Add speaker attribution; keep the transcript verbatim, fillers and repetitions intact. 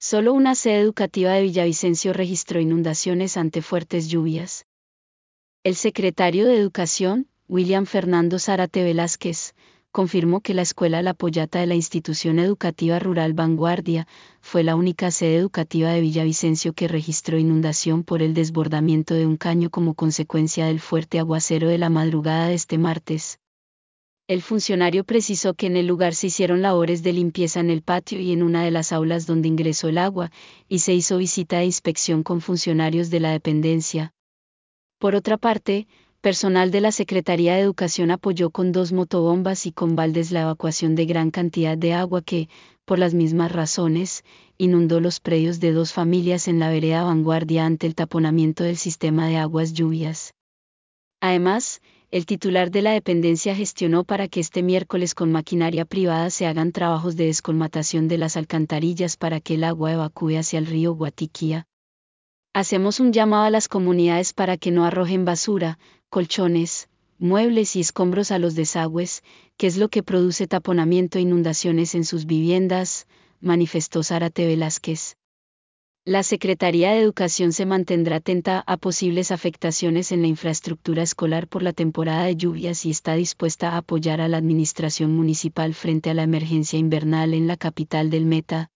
Speaker 1: Solo una sede educativa de Villavicencio registró inundaciones ante fuertes lluvias. El secretario de Educación, William Fernando Zárate Velázquez, confirmó que la escuela La Pollata de la institución educativa rural Vanguardia fue la única sede educativa de Villavicencio que registró inundación por el desbordamiento de un caño como consecuencia del fuerte aguacero de la madrugada de este martes. El funcionario precisó que en el lugar se hicieron labores de limpieza en el patio y en una de las aulas donde ingresó el agua, y se hizo visita de inspección con funcionarios de la dependencia. Por otra parte, personal de la Secretaría de Educación apoyó con dos motobombas y con baldes la evacuación de gran cantidad de agua que, por las mismas razones, inundó los predios de dos familias en la vereda Vanguardia ante el taponamiento del sistema de aguas lluvias. Además, el titular de la dependencia gestionó para que este miércoles con maquinaria privada se hagan trabajos de descolmatación de las alcantarillas para que el agua evacúe hacia el río Guatiquía. Hacemos un llamado a las comunidades para que no arrojen basura, colchones, muebles y escombros a los desagües, que es lo que produce taponamiento e inundaciones en sus viviendas, manifestó Zárate Velázquez. La Secretaría de Educación se mantendrá atenta a posibles afectaciones en la infraestructura escolar por la temporada de lluvias y está dispuesta a apoyar a la administración municipal frente a la emergencia invernal en la capital del Meta,